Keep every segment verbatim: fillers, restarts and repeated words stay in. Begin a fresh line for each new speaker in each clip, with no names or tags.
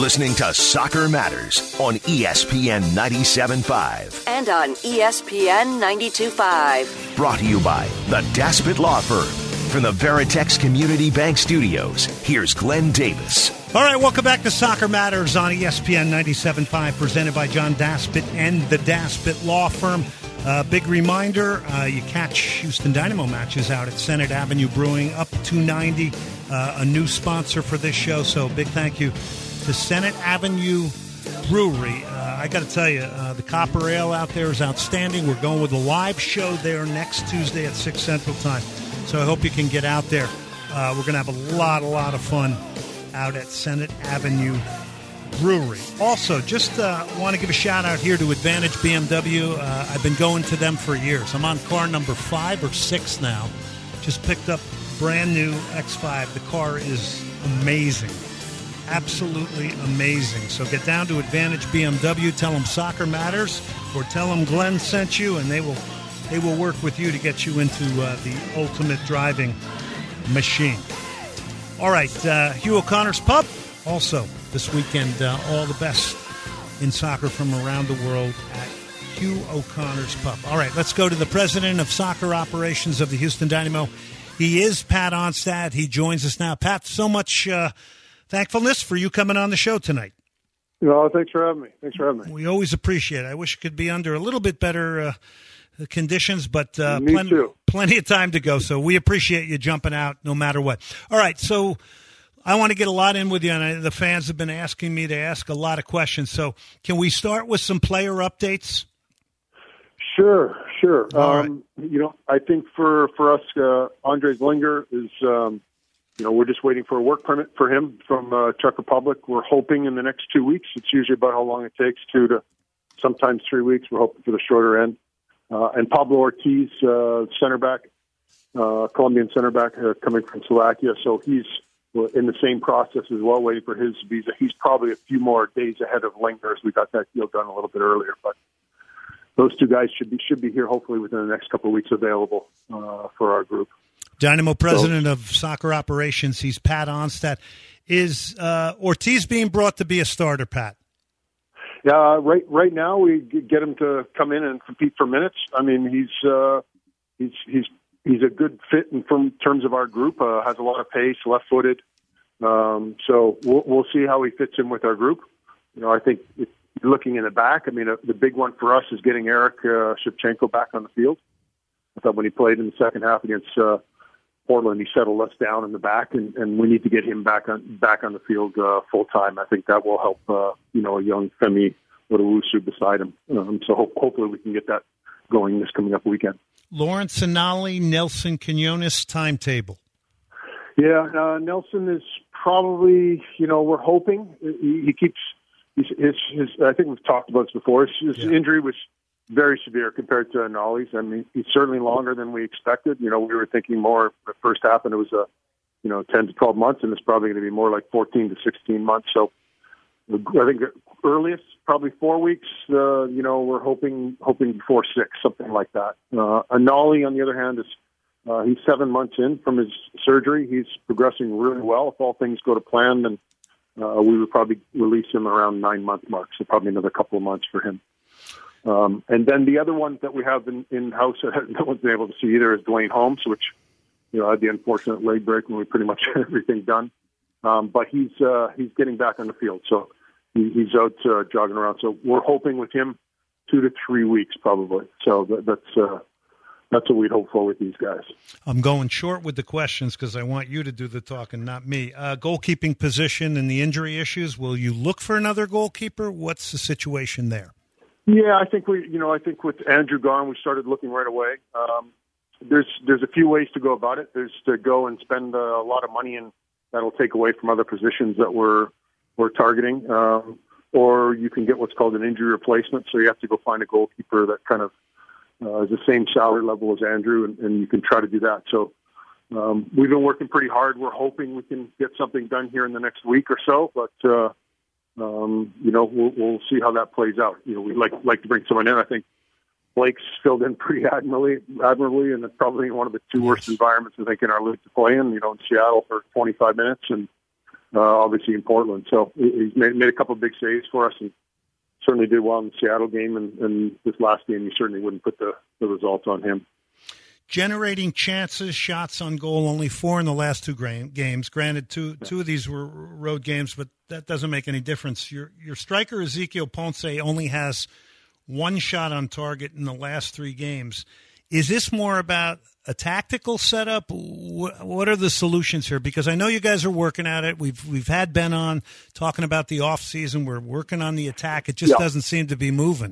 listening to Soccer Matters on E S P N ninety-seven point five.
And on E S P N ninety-two point five.
Brought to you by the Daspit Law Firm. From the Veritex Community Bank Studios, here's Glenn Davis.
All right, welcome back to Soccer Matters on E S P N ninety-seven point five, presented by John Daspit and the Daspit Law Firm. Uh, big reminder, uh, you catch Houston Dynamo matches out at Senate Avenue Brewing, up two ninety, uh, a new sponsor for this show. So big thank you to Senate Avenue Brewery. Uh, I got to tell you, uh, the Copper Ale out there is outstanding. We're going with a live show there next Tuesday at six Central Time. So I hope you can get out there. Uh, we're going to have a lot, a lot of fun out at Senate Avenue Brewery. Also, just uh, want to give a shout out here to Advantage B M W. Uh, I've been going to them for years. I'm on car number five or six now. Just picked up brand new X five. The car is amazing. Absolutely amazing. So get down to Advantage B M W. Tell them Soccer Matters, or tell them Glenn sent you, and they will they will work with you to get you into uh, the ultimate driving machine. All right, uh, Hugh O'Connor's Pub. Also, this weekend, uh, all the best in soccer from around the world at Hugh O'Connor's Pub. All right, let's go to the president of soccer operations of the Houston Dynamo. He is Pat Onstad. He joins us now. Pat, so much uh, thankfulness for you coming on the show tonight.
No, thanks for having me. Thanks for having me.
We always appreciate it. I wish it could be under a little bit better uh, conditions, but uh,
Me
plenty,
too.
plenty of time to go. So we appreciate you jumping out no matter what. All right, so I want to get a lot in with you, and I, the fans have been asking me to ask a lot of questions. So can we start with some player updates?
Sure, sure.
All
um, right. You know, I think for, for us, uh, Andres Linger is, um, you know, we're just waiting for a work permit for him from uh, Czech Republic. We're hoping in the next two weeks. It's usually about how long it takes, two to sometimes three weeks. We're hoping for the shorter end. Uh, and Pablo Ortiz, uh, center back, uh, Colombian center back, uh, coming from Slovakia. So he's in the same process as well, waiting for his visa. He's probably a few more days ahead of Linger, as we got that deal done a little bit earlier. But those two guys should be should be here hopefully within the next couple of weeks, available uh, for our group.
Dynamo president so, of soccer operations, he's Pat Onstad. Is uh, Ortiz being brought to be a starter, Pat?
Yeah, right. Right now we get him to come in and compete for minutes. I mean, he's uh, he's he's he's a good fit in from terms of our group. Uh, has a lot of pace, left-footed. Um, so we'll, we'll see how he fits in with our group. You know, I think if you're looking in the back, I mean, uh, the big one for us is getting Eric uh, Shevchenko back on the field. I thought when he played in the second half against uh, Portland, he settled us down in the back, and, and we need to get him back on back on the field uh, full time. I think that will help. Uh, you know, a young Femi Odowusu beside him. Um, so ho- hopefully we can get that going this coming up weekend.
Lawrence Anali, Nelson Quinones timetable.
Yeah, uh, Nelson is probably. You know, we're hoping he, he keeps his, his, his. I think we've talked about this before. His, his yeah. injury was very severe compared to Anali's. I mean, he's certainly longer than we expected. You know, we were thinking more the first half, and it was a, you know, ten to twelve months, and it's probably going to be more like fourteen to sixteen months. So I think earliest, probably four weeks. Uh, you know, we're hoping hoping before six, something like that. Uh, Anali, on the other hand, is uh, he's seven months in from his surgery. He's progressing really well. If all things go to plan, then uh, we would probably release him around nine month mark. So probably another couple of months for him. Um, and then the other one that we have in, in house that no one's been able to see either is Dwayne Holmes, which, you know, had the unfortunate leg break when we pretty much had everything done. Um, but he's uh, he's getting back on the field, so he, he's out uh, jogging around. So we're hoping with him two to three weeks probably. So that, that's uh, that's what we'd hope for with these guys.
I'm going short with the questions because I want you to do the talking, not me. Uh, goalkeeping position and the injury issues. Will you look for another goalkeeper? What's the situation there?
Yeah, I think we, you know, I think with Andrew gone, we started looking right away. Um, there's there's a few ways to go about it. There's to go and spend a lot of money, and that'll take away from other positions that we're we're targeting. Um, or you can get what's called an injury replacement. So you have to go find a goalkeeper that kind of uh, is the same salary level as Andrew, and, and you can try to do that. So um, we've been working pretty hard. We're hoping we can get something done here in the next week or so, but. Uh, Um, you know, we'll, we'll see how that plays out. You know, we'd like like to bring someone in. I think Blake's filled in pretty admirably, admirably, and it's probably one of the two worst environments I think in our league to play in. You know, in Seattle for twenty-five minutes, and uh, obviously in Portland. So he's made, made a couple of big saves for us, and certainly did well in the Seattle game. And, and this last game, you certainly wouldn't put the, the results on him.
Generating chances, shots on goal, only four in the last two games. Granted, two two of these were road games, but that doesn't make any difference. Your your striker, Ezequiel Ponce, only has one shot on target in the last three games. Is this more about a tactical setup? What are the solutions here? Because I know you guys are working at it. We've we've had Ben on talking about the off season. We're working on the attack. It just yeah. doesn't seem to be moving.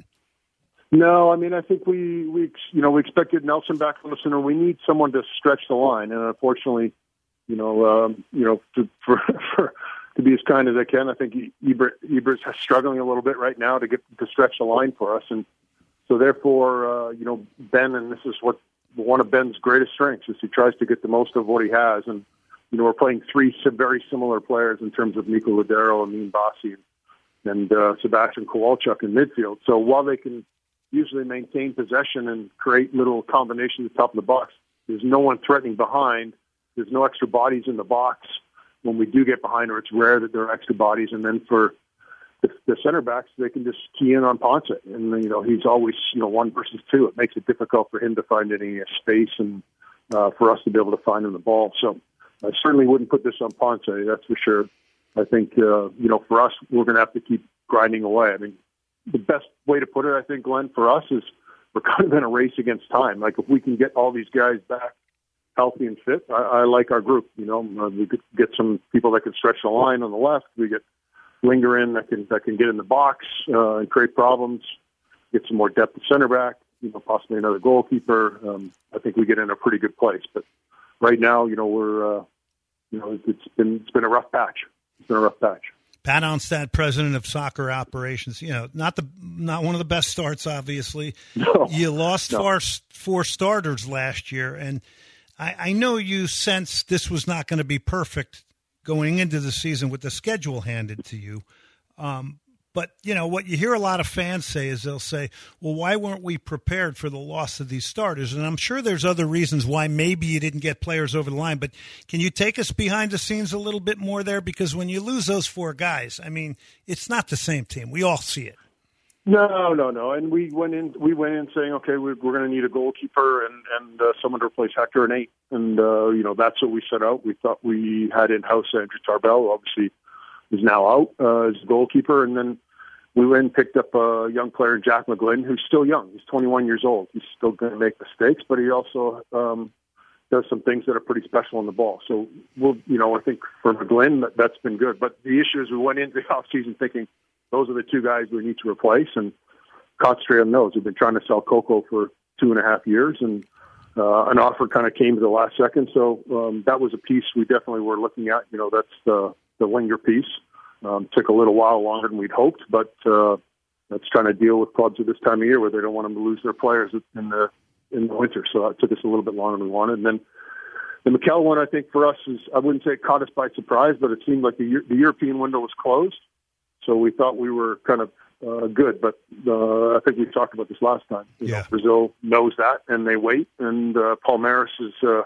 No, I mean, I think we, we, you know, we expected Nelson back from the center. We need someone to stretch the line, and unfortunately, you know, um, you know, to, for, for to be as kind as I can, I think Eber's struggling a little bit right now to get to stretch the line for us, and so therefore, uh, you know, Ben, and this is what one of Ben's greatest strengths is he tries to get the most of what he has, and you know, we're playing three very similar players in terms of Nico Lodeiro, Amin Bassi, and uh, Sebastian Kowalczyk in midfield. So while they can usually maintain possession and create little combinations at the top of the box, there's no one threatening behind. There's no extra bodies in the box. When we do get behind, or it's rare that there are extra bodies. And then for the, the center backs, they can just key in on Ponce. And, you know, he's always, you know, one versus two. It makes it difficult for him to find any space and uh, for us to be able to find him the ball. So I certainly wouldn't put this on Ponce, that's for sure. I think, uh, you know, for us, we're going to have to keep grinding away. I mean, the best way to put it, I think, Glenn, for us is we're kind of in a race against time. Like, if we can get all these guys back healthy and fit, I, I like our group. You know, uh, we could get some people that can stretch the line on the left. We get Linger in that can that can get in the box uh, and create problems. Get some more depth at center back. You know, possibly another goalkeeper. Um, I think we get in a pretty good place. But right now, you know, we're uh, you know it's been it's been a rough patch. It's been a rough patch.
Pat Onstad, president of soccer operations. You know, not the not one of the best starts, obviously.
No,
you lost
no.
four, four starters last year, and I, I know you sensed this was not going to be perfect going into the season with the schedule handed to you. Um, but, you know, what you hear a lot of fans say is they'll say, well, why weren't we prepared for the loss of these starters? And I'm sure there's other reasons why maybe you didn't get players over the line. But can you take us behind the scenes a little bit more there? Because when you lose those four guys, I mean, it's not the same team. We all see it.
No, no, no. And we went in. We went in saying, okay, we're, we're going to need a goalkeeper and and uh, someone to replace Hector and eight. And uh, you know, that's what we set out. We thought we had in house Andrew Tarbell, who obviously is now out uh, as a goalkeeper. And then we went and picked up a young player, Jack McGlynn, who's still young. He's twenty-one years old. He's still going to make mistakes, but he also um, does some things that are pretty special on the ball. So we'll, you know, I think for McGlynn, that, that's been good. But the issue is we went into the offseason thinking, those are the two guys we need to replace, and concentrate on those. We've been trying to sell Coco for two and a half years, and uh, an offer kind of came to the last second. So um, that was a piece we definitely were looking at. You know, that's the, the Linger piece. Um, took a little while longer than we'd hoped, but uh, that's trying to deal with clubs at this time of year where they don't want them to lose their players in the in the winter. So it took us a little bit longer than we wanted. And then the Mikel one, I think for us is, I wouldn't say it caught us by surprise, but it seemed like the, the European window was closed. So we thought we were kind of uh, good, but uh, I think we talked about this last time. You
yeah.
know, Brazil knows that, and they wait, and uh, Palmeiras is uh,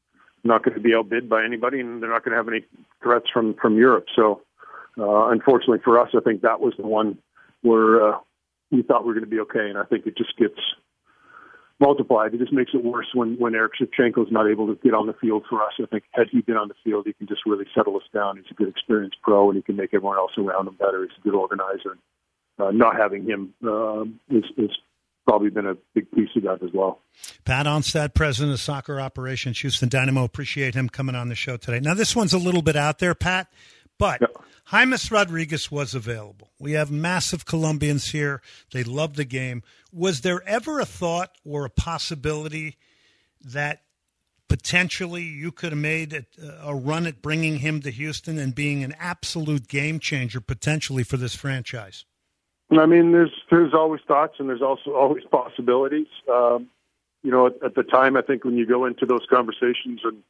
not going to be outbid by anybody, and they're not going to have any threats from, from Europe. So uh, unfortunately for us, I think that was the one where uh, we thought we were going to be okay, and I think it just gets multiplied. It just makes it worse when, when Eric Shevchenko's not able to get on the field for us. I think had he been on the field, he can just really settle us down. He's a good experienced pro, and he can make everyone else around him better. He's a good organizer. Uh, not having him uh, is, is probably been a big piece of that as well.
Pat Onstad, president of soccer operations, Houston Dynamo. Appreciate him coming on the show today. Now, this one's a little bit out there, Pat, but yep. James Rodriguez was available. We have massive Colombians here. They love the game. Was there ever a thought or a possibility that potentially you could have made a, a run at bringing him to Houston and being an absolute game changer potentially for this franchise?
I mean, there's there's always thoughts, and there's also always possibilities. Um, you know, at, at the time, I think when you go into those conversations, and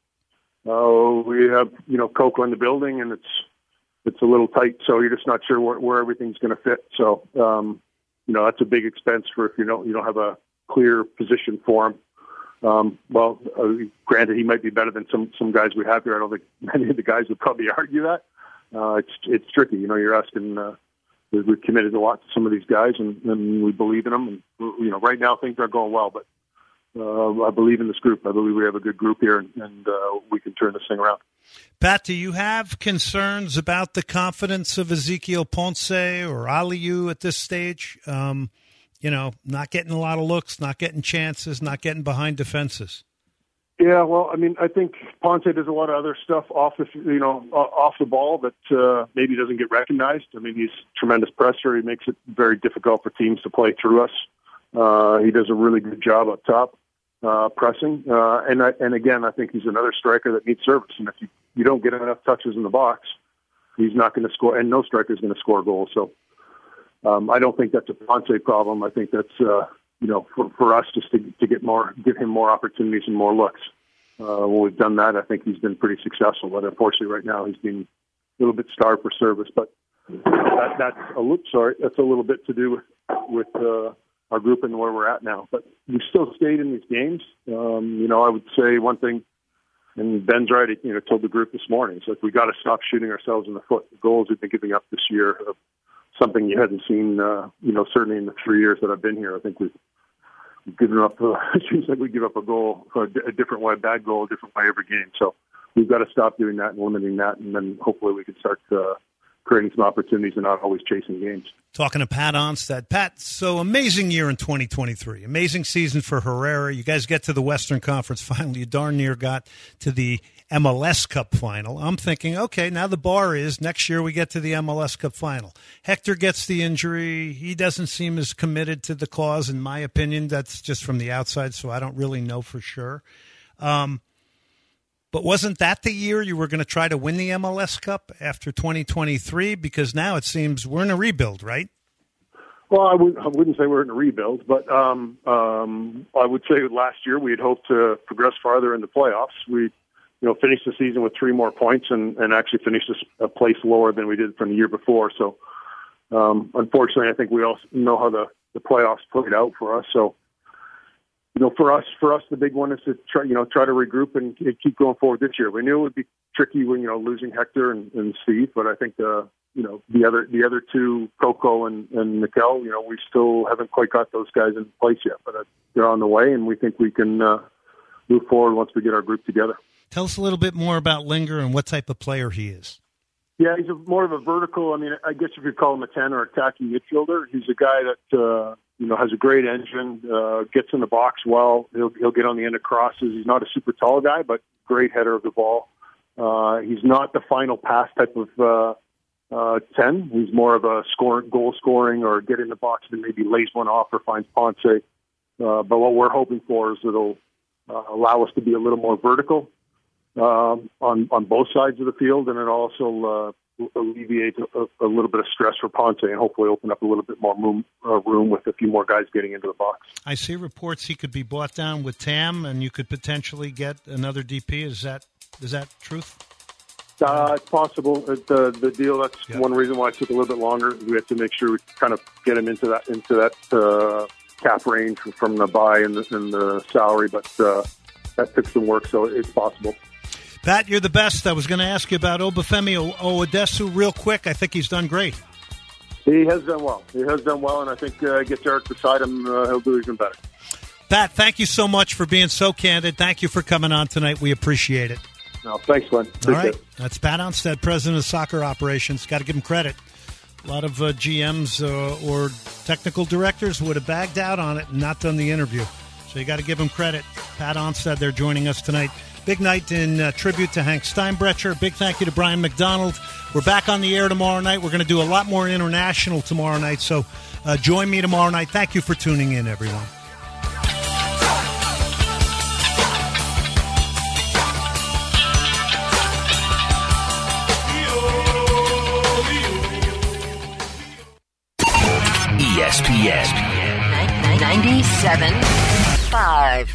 uh, we have you know Coco in the building, and it's it's a little tight, so you're just not sure where, where everything's going to fit. So, um, you know, that's a big expense for if you don't you don't have a clear position for him. Um, well, uh, granted, he might be better than some some guys we have here. I don't think many of the guys would probably argue that. uh, it's it's tricky. You know, you're asking. Uh, we've committed a lot to some of these guys, and, and we believe in them. And you know, right now things aren't going well, but uh, I believe in this group. I believe we have a good group here, and, and uh, we can turn this thing around.
Pat, do you have concerns about the confidence of Ezequiel Ponce or Aliu at this stage? Um, you know, not getting a lot of looks, not getting chances, not getting behind defenses.
Yeah, well, I mean, I think Ponce does a lot of other stuff off the, you know, off the ball that uh, maybe doesn't get recognized. I mean, he's a tremendous presser. He makes it very difficult for teams to play through us. Uh, he does a really good job up top, uh, pressing. Uh, and I, and again, I think he's another striker that needs service. And if you, you don't get enough touches in the box, he's not going to score. And no striker is going to score goals. So um, I don't think that's a Ponce problem. I think that's uh, you know, for, for us just to, to get more, give him more opportunities and more looks. Uh, when we've done that, I think he's been pretty successful. But unfortunately, right now he's been a little bit starved for service. But that, that's a little, sorry, that's a little bit to do with with uh, our group and where we're at now. But we still stayed in these games. Um, you know, I would say one thing, and Ben's right. He, you know, told the group this morning. It's like we got to stop shooting ourselves in the foot. The goals we've been giving up this year are something you hadn't seen. Uh, you know, certainly in the three years that I've been here, I think we've giving up, uh, it seems like we give up a goal, a, a different way, a bad goal, a different way every game. So we've got to stop doing that and limiting that, and then hopefully we can start uh, creating some opportunities and not always chasing games.
Talking to Pat Onstad. Pat, so amazing year in twenty twenty-three. Amazing season for Herrera. You guys get to the Western Conference Final. You darn near got to the M L S Cup Final. I'm thinking, okay, now the bar is next year we get to the M L S Cup Final. Hector gets the injury. He doesn't seem as committed to the cause, in my opinion. That's just from the outside, so I don't really know for sure. Um, but wasn't that the year you were going to try to win the M L S Cup after twenty twenty-three? Because now it seems we're in a rebuild, right?
Well, I, would, I wouldn't say we're in a rebuild, but um, um, I would say last year we had hoped to progress farther in the playoffs. We, you know, finished the season with three more points and, and actually finished a place lower than we did from the year before. So, um, unfortunately, I think we all know how the, the playoffs played out for us. So, you know, for us, for us, the big one is to try, you know, try to regroup and keep going forward this year. We knew it would be tricky when, you know, losing Hector and, and Steve, but I think the, you know, the other, the other two, Coco and, and Mikel, you know, we still haven't quite got those guys in place yet, but uh, they're on the way, and we think we can uh, move forward once we get our group together.
Tell us a little bit more about Linger and what type of player he is.
Yeah, he's a, more of a vertical. I mean, I guess if you call him a ten or attacking midfielder, he's a guy that uh, you know has a great engine, uh, gets in the box well. He'll he'll get on the end of crosses. He's not a super tall guy, but great header of the ball. Uh, he's not the final pass type of uh, uh, ten. He's more of a score, goal scoring or get in the box and maybe lays one off or finds Ponce. Uh, but what we're hoping for is it'll uh, allow us to be a little more vertical. Um, on on both sides of the field, and it also uh, alleviates a, a little bit of stress for Ponce, and hopefully open up a little bit more room, uh, room with a few more guys getting into the box.
I see reports he could be bought down with Tam, and you could potentially get another D P. Is that is that truth?
Uh, it's possible. The the deal. That's
yep.
One reason why it took a little bit longer. We had to make sure we kind of get him into that into that uh, cap range from the buy and the, and the salary, but uh, that took some work, so it's possible.
Pat, you're the best. I was going to ask you about Obafemi Owodesu real quick. I think he's done great.
He has done well. He has done well, and I think uh, get Derek beside him, uh, he'll do even better.
Pat, thank you so much for being so candid. Thank you for coming on tonight. We appreciate it.
No, thanks, Glenn. Appreciate
All right.
it.
That's Pat Onstad, president of soccer operations. Got to give him credit. A lot of uh, G Ms uh, or technical directors would have bagged out on it and not done the interview. So you got to give him credit. Pat Onstad, they're joining us tonight. Big night in uh, tribute to Hank Steinbrecher. Big thank you to Brian McDonald. We're back on the air tomorrow night. We're going to do a lot more international tomorrow night. So uh, join me tomorrow night. Thank you for tuning in, everyone.
E S P N
ninety-seven point five